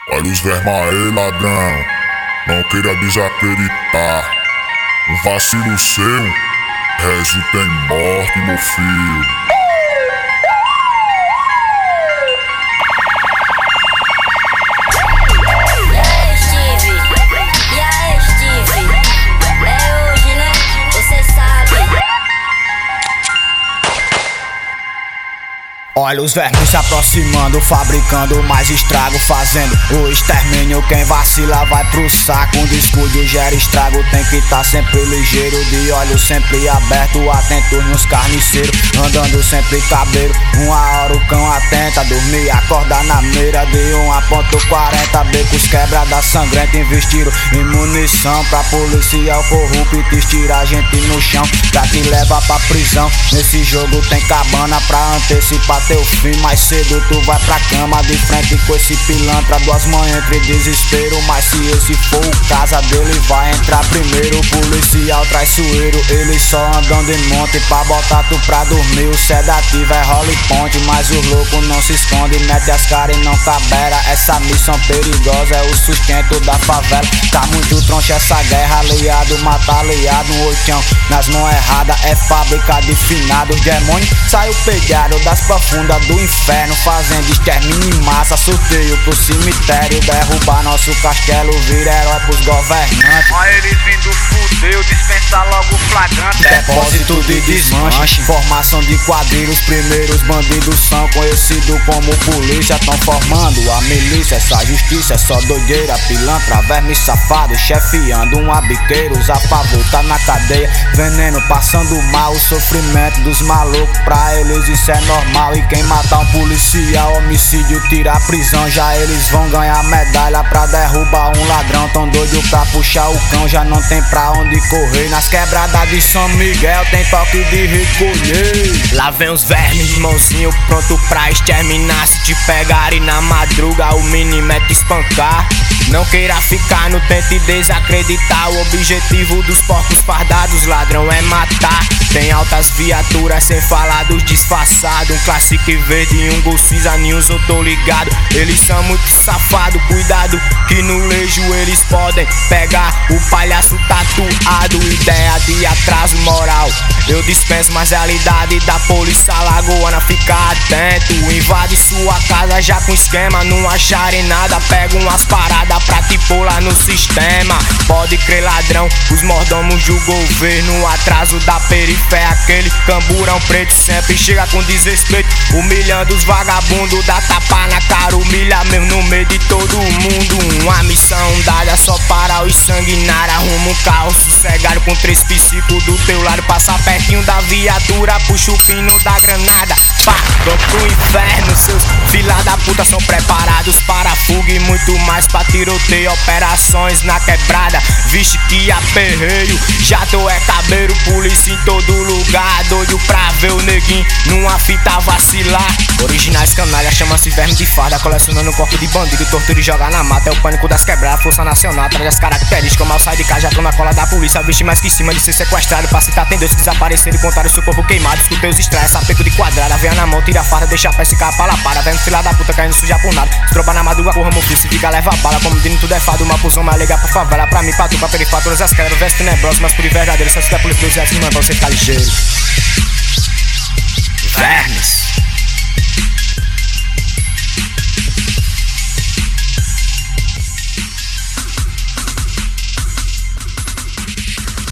Olha os vermes aí, ladrão, não queira desacreditar. Um vacilo seu resulta em morte, meu filho. Olha os vermes se aproximando, fabricando mais estrago, fazendo o extermínio. Quem vacila vai pro saco, um descuido gera estrago. Tem que tá sempre ligeiro, de olho sempre aberto, atento nos carniceiros, andando sempre cabreiro. Uma hora o cão atenta, dormir, acordar na mira de 1.40. Becos quebrada sangrenta, investiram em munição pra policial corrupto e tirar a gente no chão, pra te levar pra prisão. Nesse jogo tem cabana pra antecipar teu fim. Mais cedo tu vai pra cama, de frente com esse pilantra. 2 mães entre desespero, mas se esse for o casa dele vai entrar primeiro. Policial traiçoeiro, ele só andando em monte pra botar tu pra dormir. O sedativo é role ponte, mas os loucos não se esconde, mete as caras e não cabera. Essa missão perigosa é o sustento da favela. Tá muito troncha essa guerra, aliado mata aliado. Um oitão nas mãos erradas é fábrica de finados. Demônio saiu pegado das profundas do inferno, fazendo extermínio em massa, sorteio pro cemitério, derrubar nosso castelo, vira herói pros governantes. Olha eles vindo fudeu, dispensa logo o flagrante. Depósito de desmanche, formação de quadrilha. Os primeiros bandidos são conhecidos como polícia. Tão formando a milícia, essa justiça é só doideira. Pilantra, verme safado, chefiando um abiqueiro. Usa favor, tá na cadeia, veneno passando mal. O sofrimento dos malucos, pra eles isso é normal. E quem matar um policial, homicídio, tira a prisão. Já eles vão ganhar medalha pra derrubar um ladrão. Tão doido pra puxar o cão, já não tem pra onde correr. Nas quebradas de São Miguel tem toque de recolher. Lá vem os vermes de mãozinho pronto pra exterminar. Se te pegarem na madruga, o mínimo é te espancar. Não queira ficar no tente desacreditar. O objetivo dos porcos fardados, ladrão, é matar. Tem altas viaturas sem falar dos disfarçados. Um Classic verde e um Gol cinza, news eu tô ligado. Eles são muito safados, cuidado que no lejo eles podem pegar o palhaço tatuado. Ideia de atraso moral, eu dispenso mais realidade da polícia lagoana. Fica atento, invade sua casa já com esquema. Não acharem nada, pega umas paradas pra te pôr lá no sistema. Pode crer, ladrão, os mordomos do governo. O atraso da periferia, aquele camburão preto sempre chega com desrespeito, humilhando os vagabundos. Dá tapa na cara, humilha mesmo no meio de todo mundo. Uma missão dada só para os sanguinários. Arruma um carro sossegado com 3 psicos do teu lado. Passa pertinho da viatura, puxa o pino da granada. Pá, vão pro inferno, seus filha da puta são preparados para fuga e muito mais pra tiroteio. Operações na quebrada, vixe que aperreio. Já tô é cabreiro, polícia em todo lugar. Doido pra ver o neguinho numa fita vacilar. Originais canalhas, chama-se verme de farda, colecionando corpo de bandido, tortura e jogar na mata. É o pânico das quebradas, força nacional, traz as características. Mal sai de casa, já tô na cola da polícia. Vixe mais que em cima de ser sequestrado. Pra citar tem Deus que desapareceram e contaram seu corpo queimado. Escutei os estraios, sapeco de quadrada. Venha na mão, tira a farda, deixa a peça e capa pra lapada. Vendo filha da puta caindo suja por nada. Estroba na madruga, porra, meu filho, se fica leva bala. Como dino tudo é fado, uma pusão mais liga pra favela. Pra mim, pra tu, pra perifar, todas as quebras, veste tenebrosa, mas por verdadeiro. Se você der polícia, pra você ficar ligeiro. Vermes.